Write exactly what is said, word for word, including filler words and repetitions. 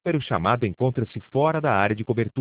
pero o chamado encontra-se fora da área de cobertura.